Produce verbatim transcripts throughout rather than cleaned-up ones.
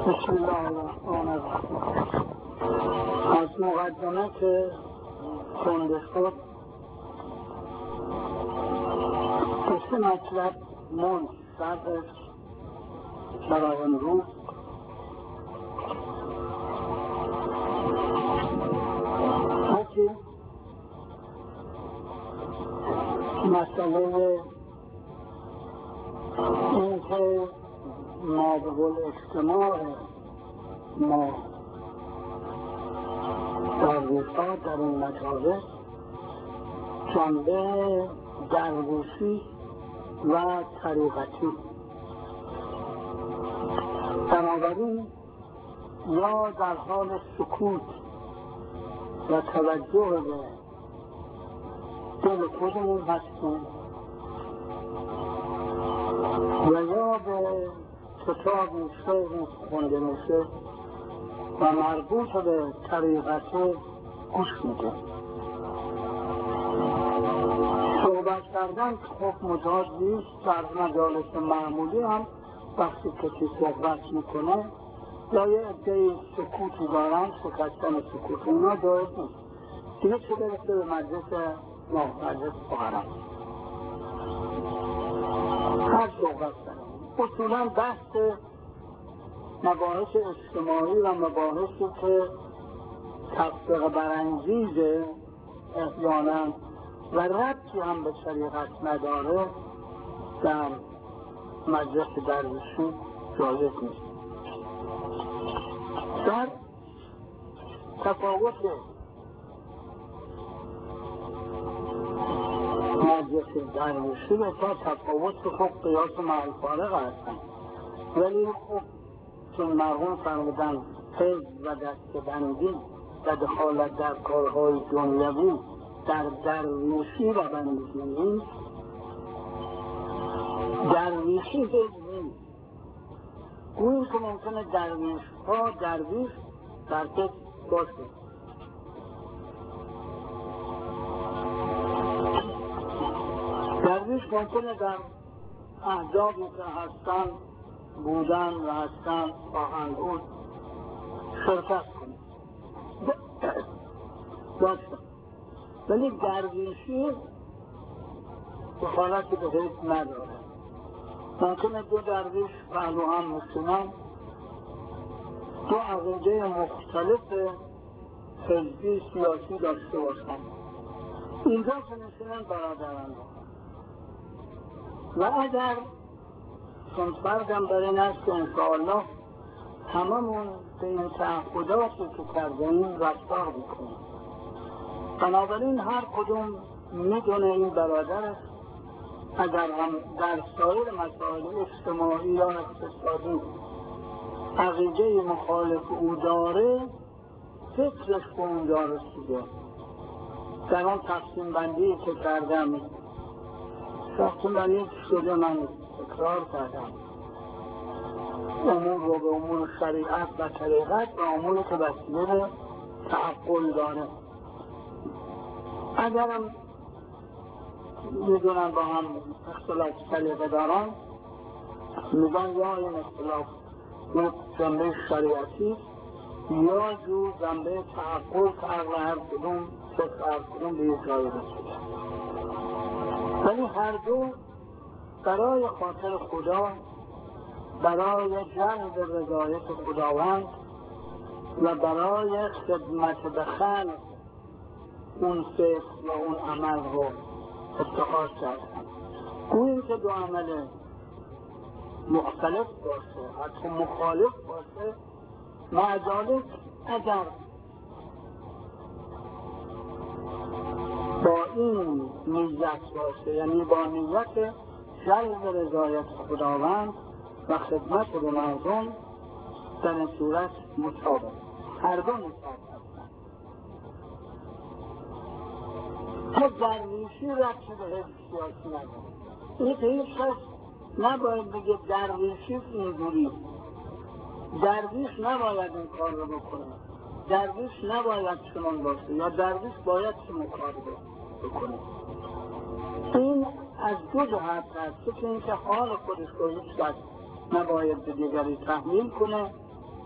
بسم الله الرحمن الرحیم. از مقدمه که خونده شد کسی مطلب موند سرش برای امروز یکی مسئله این که ما به قول اجتماع ما درویش‌ها در این مجالس جنبه درویشی و طریقتی، بنابراین یا در حال سکوت و توجه به دل خودمون هستیم و یا به کتابی شعری خونده میشه و مربوط به طریقت گوش میده. صحبت کردن خب مجاز نیست. در مجالس معمولی هم وقتی کسی صحبت میکنه یا یه عده‌ای سکوتی دارن، شکستن سکوت اونا جایز نیست. دیگه چه برسه به مجلس ما مجلس فقرا هر صحبت کنه. اصولا بحث مباحث اجتماعی و مباحثی که تفسیق برانگیزه احیانا و ربطی هم به شریعت نداره در مجلس درویشی جایز نیست. در تفاوت مجلس درویشی و تا تفاوت خب قیاس مع الفارق هستن، ولی خب چون مرحوم فرمودن حزب و دستبندی و دخالت در کارهای دنیوی در درویشی و بندگی نیست، درویشی حزب نیست. گویی که ممکنه درویش ها درویش در حزب باشه. درویش ممکنه در احزابی که هستن بودن و هستن خواهند بود شرکت کنه داشتن، ولی درویشی دخالتی به حزب نداره. ممکنه دو درویش پهلو هم نشینن، دو عقیده مختلف حزبی سیاسی داشته باشن، اینجا که نشینن برادرند. و اگر چون فرقم بر این است که انشاءالله هممون به این تعهداتی که کردیم رفتار بکنیم. بنابراین هر کدوم میدونه این برادرش اگر هم در سایر مسائل اجتماعی یا اقتصادی عقیده مخالف او داره فکرش به اونجا رسیده. در آن تقسیم بندی که کردم تقسیم بندی شده من تکرار کردم امور رو به امور شریعت و طریقت و امور که وسیله تعقل داره. اگرم میدونن با هم اختلاف سلیقه دارن میگن یا این اختلاف یک جنبه شریعتی یا جو جنبه تعقل که هر کدوم فکر هر کدوم به یک جایی رسیده، ولی هر دو برای خاطر خدا، برای جلب رضایت خداوند و برای خدمت به خلق اون فکر و اون عمل رو اتخاذ کردن. گویی که دو عمل مختلف باشه، حتی مخالف باشه، مع ذالک اگر با این نیت باشه، یعنی با نیت جلب رضایت خداوند و خدمت به مردم، در این صورت مطابق هر دو مطابق هستند. که درویشی ربطی به حزب سیاسی نداره. این که هیچ کس نباید بگه درویشی اینجوری، درویش نباید این کار رو بکنه، درویش نباید چنان باشه، یا درویش باید چنان کار بکنه. این از دو جهت هست که این که حال خودش رو هیچ کس نباید به دیگری تحمیل کنه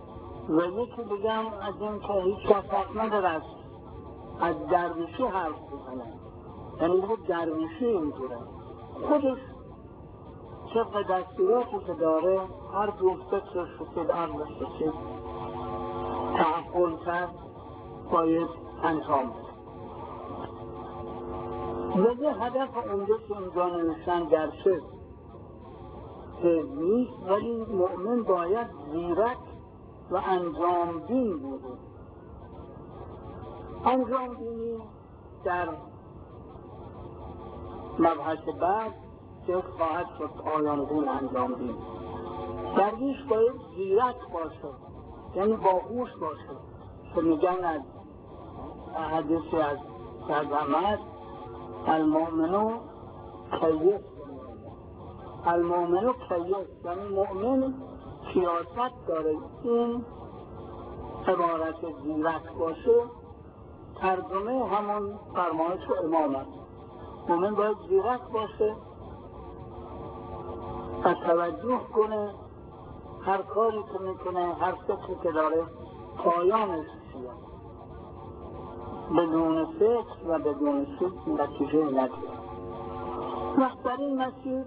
و یکی بگم از این که هیچ کس حق نداره از درویشی حرف بزنه، یعنی بگه درویشی اینجوره، خودش طبق دستوراتی که داره هر دو فکرش رسید، عقلش رسید، تعقل کرد، باید انجام بده. و یه هدف اونجا که اینجا نوشتن گرچه نیست، ولی مؤمن باید زیرک و انجام بین بوده. انجام بینی در مبحث بعد که خواهد شد پایان بین انجام بین. درویش باید زیرک باشه، یعنی باهوش باشه، که میگن از حدیثی از سرزمت المؤمنو کیس، المؤمنو کیس یعنی مؤمن سیاست داره. این عبارت زیرک باشه ترجمه همون فرمایش امام است. مؤمن باید زیرک باشه و توجه کنه هر کاری که میکنه، هر فکری که داره پایانش چیه، بدون فکر و بدون سود نتیجه نگیره. وقت در این مسیر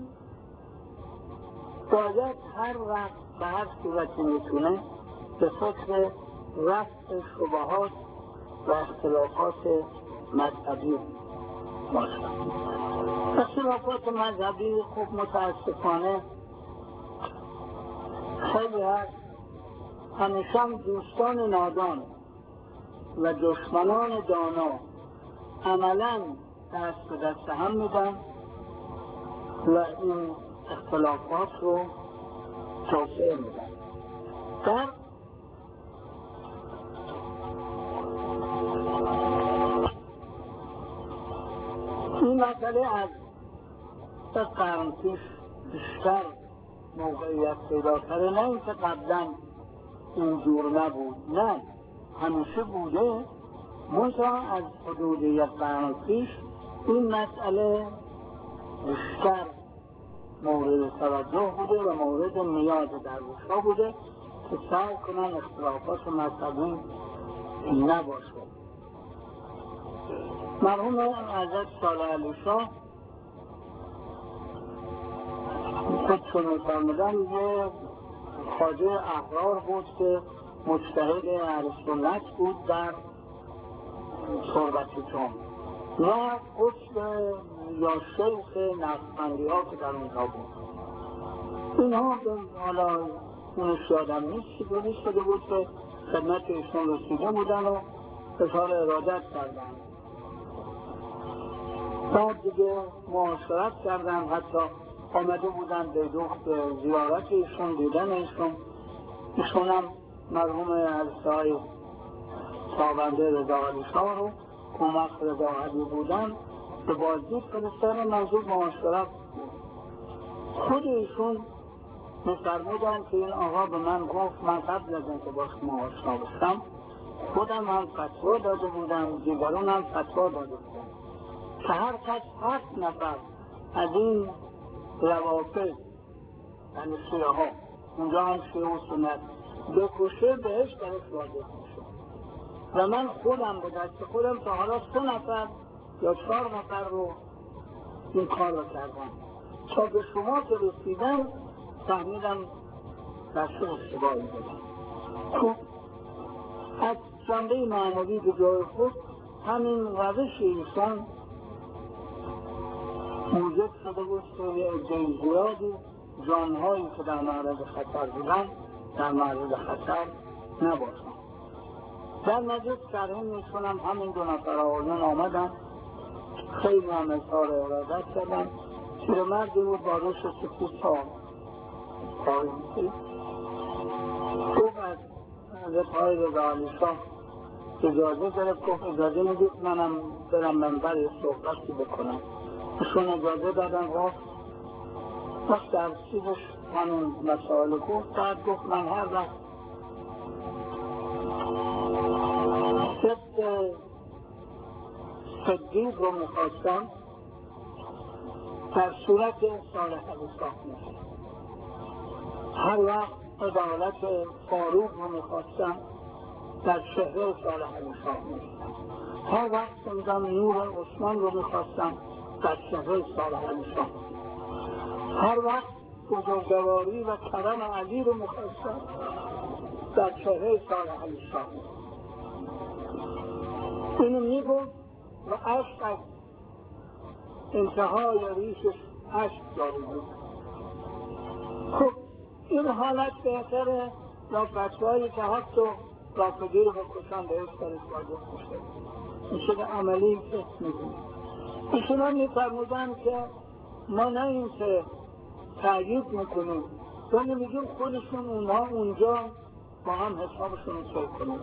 باید هر وقت به هر صورتی میتونه به فکر رفع شبهات و اختلافات مذهبی باشه. اختلافات مذهبی خوب متاسفانه خیلی هست، همیشه هم دوستان نادان و دشمنان دانا عملاً دست به دست هم میدن و این اختلافات رو توسعه میدن. در این مسئله از سه قرن پیش بیشتر موقعیت پیدا کرده، نه اینکه قبلا اینجور نبود، نه همیشه بوده، منتها از حدود یک قرن پیش این مسئله بیشتر مورد توجه بوده و مورد نیاز درویش‌ها بوده که سعی کنن اختلافات مذهبی نباشه. مرحوم حضرت صالح علی شاه خودشون فرمودن یه خواجه احرار بود که مجتهد اهل سنت بود در تربتچون و قطب یا شیخ نقشبندی ها که در اونها بود. اینها حالا اونش یادم نیست چگونه شده بود که خدمت ایشون رسیده بودن و اظهار ارادت کردن. بعد دیگه معاشرت کردن، حتی آمده بودن به دخت زیارت ایشون، دیدن ایشون. ایشون هم مرحوم عرصه‌های تابنده رضا علی شاه رو کمک رضا علی بودن به بازدید فرستادن، منظور معاشرت بود. خود ایشون می‌فرمودن که این آقا به من گفت، من قبل از اینکه باش آشنا بشم خودم هم فتوا داده بودم، دیگران هم فتوا داده بودم که هر کس هفت نفر از این روافض یعنی شیعه ها، اونجا هم شیعه و سنت بکشه بهش درش واجب میشه. و من خودم به دست خودم تا حالا سه نفر یا چهار نفر رو این کار رو کردم، تا به شما که رسیدم فهمیدم در چه اشتباهی دادم. خب از جنبه معنوی به جای خود همین روش ایشان موجب شده بود که یه عده زیادی جانهایی که در معرض خطر بودن در معرض خطر نباشن. در مجلس کریم ایشون هم همین دو نفر آقایان آمدن، خیلی هم اظهار ارادت کردن. پیرمردی بود با ریش سفید تا پایین، گفت از حضرت های رضا علی شاه اجازه گرفت، گفت اجازه میدید منم برم منبر صحبتی بکنم. ایشون اجازه دادن رفت. وقت در چیزش همین مسائل گفت، بعد گفت من هر وقت طبق صدیق رو میخواستم در صورت صالح علی شاه میشه، هر وقت عدالت فاروق رو میخواستم در چهره صالح علی شاه می‌دیدم. هر وقت می‌دم نور عثمان رو میخواستم در چهره صالح علی شاه. هر وقت بزرگواری و کرم علی رو میخواستم در چهره صالح علی شاه. اینو میگفت و عشق از انتهای ریشش عشق جاری بود. خب این حالت بهتره یا بچه‌هایی که حتی رافضی رو بکشن بهش برش واجب میشه. این شده عملی که میگیم. ایشون هم میفرمودن که ما نه این که تأیید میکنیم ولی میگیم خودشون اونها اونجا با هم حسابشون رو سر کنیم.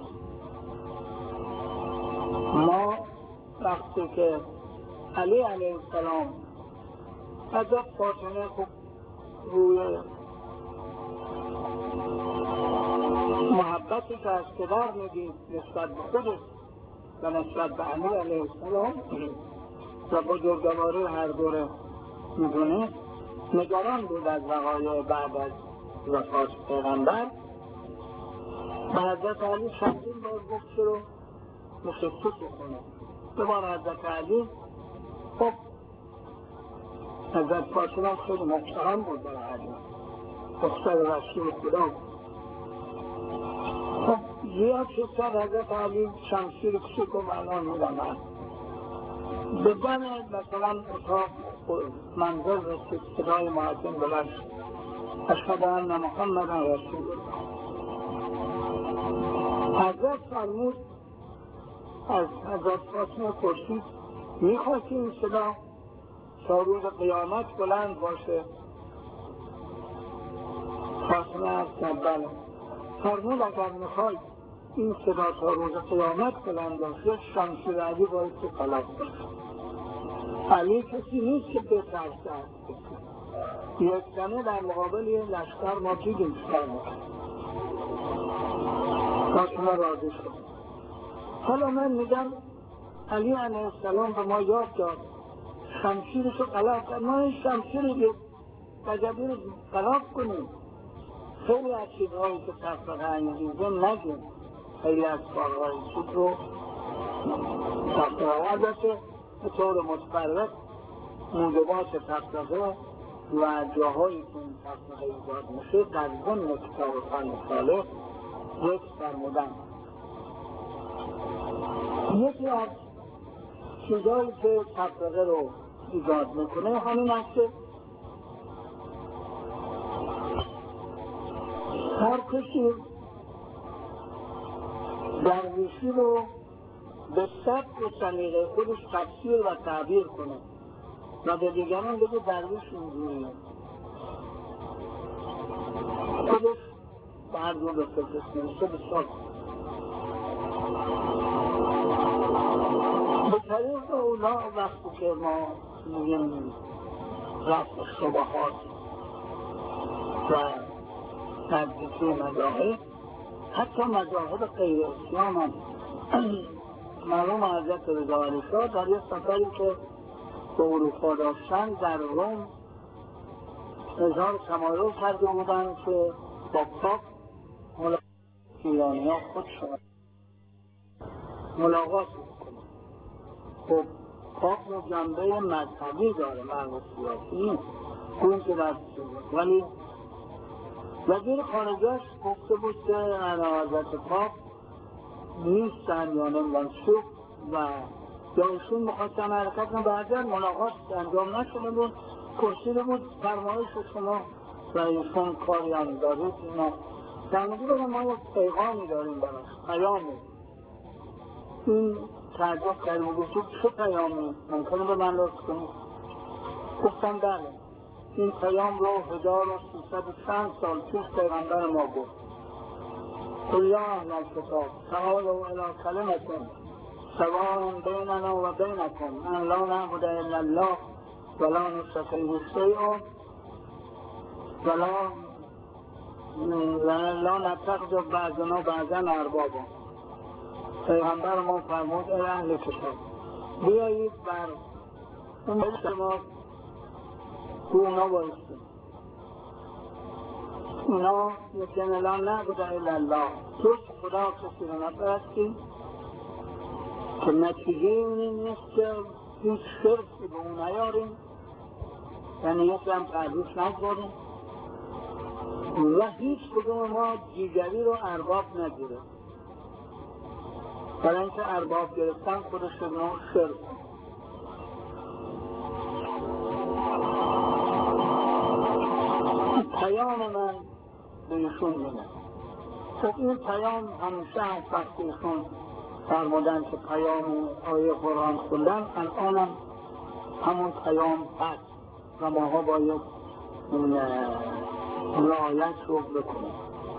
ما وقتی که علی علیه السلام حضرت فاطمه خب روی محبتی که از پدر میدید نسبت به خودش و نسبت به علی علیه السلام و بزرگواری هر دوره میدونه نگران بود از وقایع بعد از وفات پیغمبر و حضرت علی چندین بار گفت رو مخصوص کنه. دوباره حضرت علی خب حضرت فاطمه خیلی محترم بود در علی دختر رسول خدا. خب زیاد شدتر حضرت علی شمشیر کشی که الان میدم بزن مثلا اتاق منظر رسید صدای معظم بلند شد اشهد ان محمد رسول الله. حضرت فرمود از حضرت فاطمه پرسید میخواستی این صدا تا روز قیامت بلند باشه؟ فاطمه از بله. فرمود اگر میخوای این صدا تا روز قیامت بلند باشه شمشیر علی باید که طلاق باشه. علی کسی نیست که بترسه از کسی. یک زنه در مقابل یه لشکر ما دیدیم چکار میکنه. فاطمه راضی شد. حالا من میگم علی علیه السلام به ما یاد داد شمشیرشو غلاف کرد. ما این شمشیر تجربی رو غلاف کنیم. خیلی از چیزهایی که تفرقه انگیزه نگیم. خیلی از کارهای چیز رو تفرقه البته به طور متفرق موجبات تفرقه و جاهایی که این تفرقه ایجاد میشه در ضمن کتاب فن صالح ذکر فرمودن. یکی از چیزهایی که تفرقه رو ایجاد میکنه همین است که هر کسی درویشی رو به سبک و سلیقه خودش تفسیر و تعبیر کنه و به دیگران بگه درویش اینجوریه. خودش به هر دو به فکرش نمیشه بسیار به طریق اولا وقتی که ما میگیم رفت شبهات و نزدیکی مذاهب حتی مذاهب غیر اسلام هم معلوم حضرت رضا علی شاه در یک سفری که به اروپا داشتن در روم اظهار تمایل کرده بودن که با پاپ ملاقات ایرانی ها خود شد ملاقات کنه. خب پاپ رو جنبه مذهبی داره مرد سیاسی اون که در ولی وزیر خارجه‌اش گفته بود که اعلی حضرت پاپ نیستن یا نمیدن شد و یا ایشون میخواستن حرکت نه بعدن ملاقات انجام نشده بود پرسیده بود فرمایش شما و ایشون کاری هم دارید اینا در مورد ما یک پیغامی داریم براش پیامی. این تعجب کرد و گفت چه پیامی ممکنه به من لطف کنید؟ گفتم بله این پیام رو هزار و سیصد و چند سال پیش پیغمبر ما گفت قل یا اهل الکتاب تعالوا الی کلمة سواء بیننا و بینکم ان لا نعبد الا الله ولا نشرک به شیئا ولا لا نتخذ بعضنا بعضا اربابا. پیغمبر ما فرمود ای اهل کتاب بیایید بر اون شما تو اونا بایستیم اینا یکن الان نبوده الا الله، جز خدا کسی رو نپرستی که نتیجه این نیست که هیچ شرکی به اون نیاریم، یعنی یکی هم پردوش نگذاریم و هیچ کدوم ما دیگری رو ارباب نگیره، برای اینکه ارباب گرفتن خودش رو شرک. پیام من به ایشون میده. خب این پیام همیشه از وقتی ایشون فرمودن که پیام آیه قرآن خوندن، الانم همون پیام هست و ماها باید رعایت رو بکنیم.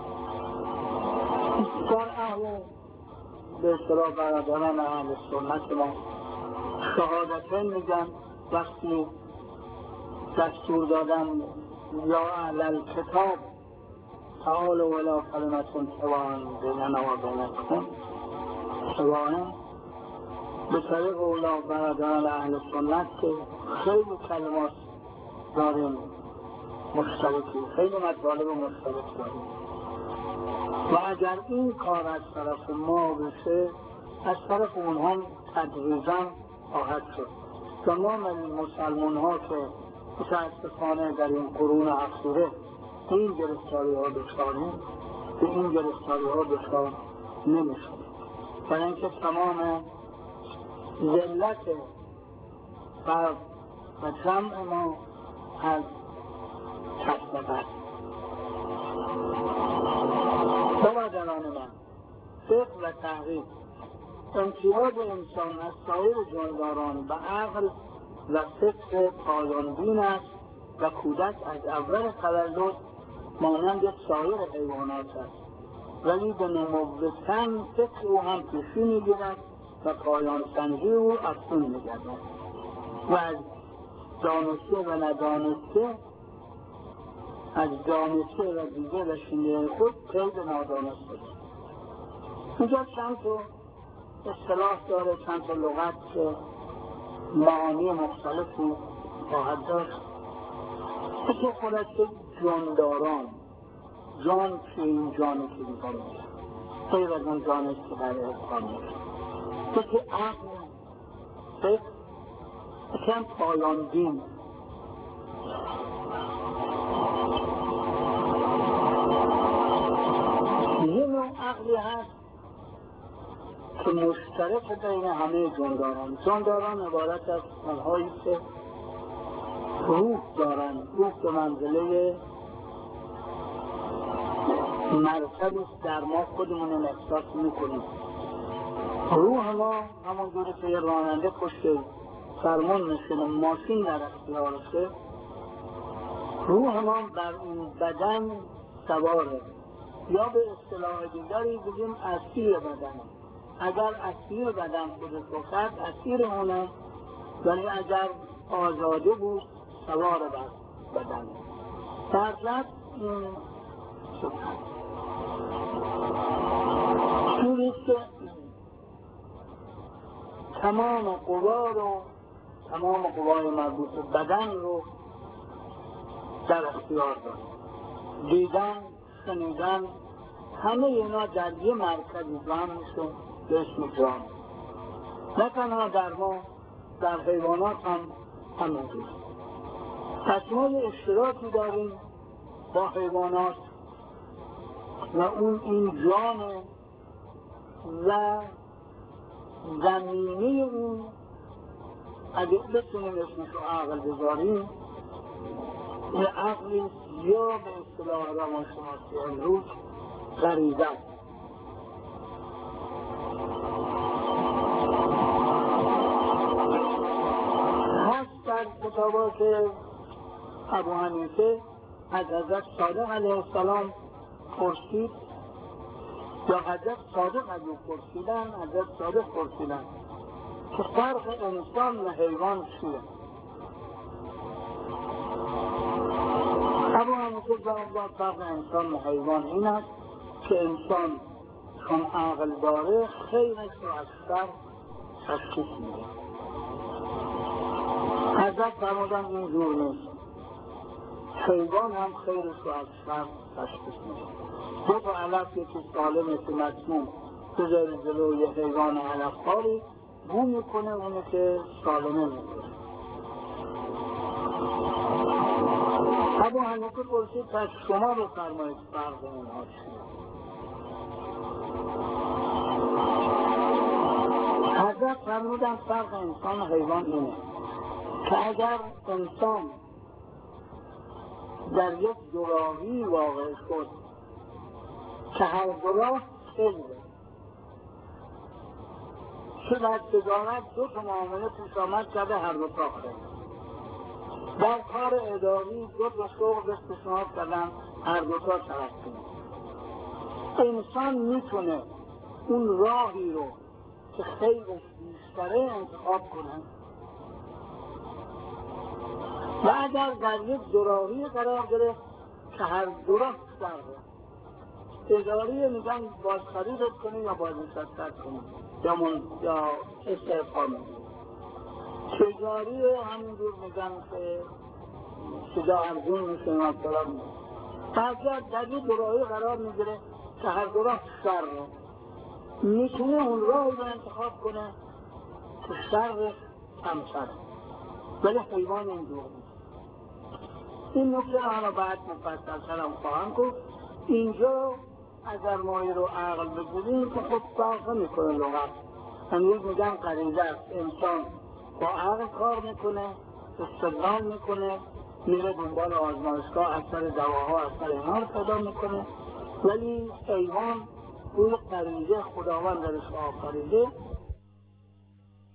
در اهل به اصطلاح برادران اهل سنت ما شهادتین میگن وقتی دستور دادن یا اهل کتاب تعالوا الی کلمة سواء بیننا و بینکم سواء، به طریق اولا برادران اهل سنت که خیلی کلمات داریم مشترکی، خیلی مطالب مشترک داریم و اگر این کار از طرف ما بشه از طرف اونها تدریجاً خواهد شد. تمام مسلمان ها که متاسفانه در این قرون اخیره این گرفتاری ها دچاریم، به این گرفتاری ها دچار نمیشد، برای اینکه تمام ذلت فرد و جمع ما از کسب است. برادران من، فقه و تحقیق امتیاز انسان از سایر جانداران به عقل و فکر پایان بین است و کودک از اول تولد مانند سایر حیوانات است، ولی به نمو سن فکر او هم پیشی میگیرد و پایان سنجی او افزون میگردد و از دانسته و ندانسته، از دانسته و دیده و شنیده خود قید نادانسته. اینجا چند تا اصطلاح داره، چند تا لغت که معانی مختلفی خواهد داشت. که خودت که جانداران، جان که این جانی که دیگر میشه خیلی از اون جانست که برای احکام میشه، که که عقل فکر کم پایان دین. یه نوع عقلی هست که مشترک بین همه جانداران. جانداران عبارت از آنهایی که روح دارن، روح به منزله مرکبی در ما خودمون احساس میکنیم. روح ما همونجوری که یه راننده پشت فرمان نشینه ماشین در اختیارشه، روح ما بر این بدن سواره، یا به اصطلاح دیگری بگیم اسیر بدن. اگر اسیر بدن خودش رو کرد اسیر اونه، ولی اگر آزاده بود سوار بر بدن. در ضبط این شوریست که تمام قوا رو، تمام قوای مربوط بدن رو در اختیار دارد. دیدن، شنیدن، همه اینا در یه مرکزی جمع میشه به اسم جان. نه تنها در ما، در حیوانات هم همینجور. پس ما یه اشتراکی داریم با حیوانات و اون این جان و زمینه اون، اگه بتونیم اسمش رو عقل بذاریم، یه عقلی یا به اصطلاح روانشناسی امروز غریزه است. هست در کتابات ابو حنیفه از حضرت صادق علیه السلام پرسید، یا حضرت صادق از او پرسیدن، حضرت صادق پرسیدن که فرق انسان و حیوان چیه؟ ابو حنیفه جواب داد فرق انسان و حیوان این است که انسان چون عقل داره خیرش رو از شر تشخیص میده. حضرت فرمودن این جور نیست. حیوان هم خیرش رو از شر تشخیص میده. دو تا علف یکی سالمه که مسموم بذاری جلو یه حیوان علفخواری بو میکنه، اونه که سالمه میکنه. ابو حنیفه پرسید پس شما رو فرمایید فرق اونها چیه؟ حضرت فرمودن فرق انسان و حیوان اینه که اگر انسان در یک دوراهی واقع شد که هر دوراه خیره که در تجارت دو تا معامله پیش آمد کرده هر دو تا خیره، در کار اداری دو تا شغل بهش پیشنهاد کردن هر دو تا ترقی. انسان میتونه اون راهی رو که خیرش بیشتره انتخاب کنه و اگر در یک دوراهی قرار گرفت که هر دو راه سرده، اداری میگن باز خریدت کنه یا باز نشستت کنه یا من یا استعفا میگن، تجاری همینجور میگن که چیزا ارزون میشه مثلا میگن. بعد در یک دوراهی قرار میگیره که هر دو راه سرده، میتونه اون راهی رو انتخاب کنه که شرش کمتره، ولی حیوان اینجور نیست. این نکته رو بعد مفصل‌تر هم خواهم گفت. اینجا اگر مایه رو عقل بگیریم که خود فرق میکنه لغت. امروز میگن غریزه است، انسان با عقل کار میکنه، استدلال میکنه، میره دنبال آزمایشگاه اثر دواها اثر اینا رو پیدا میکنه، ولی حیوان روی غریزه خداوند درش آفریده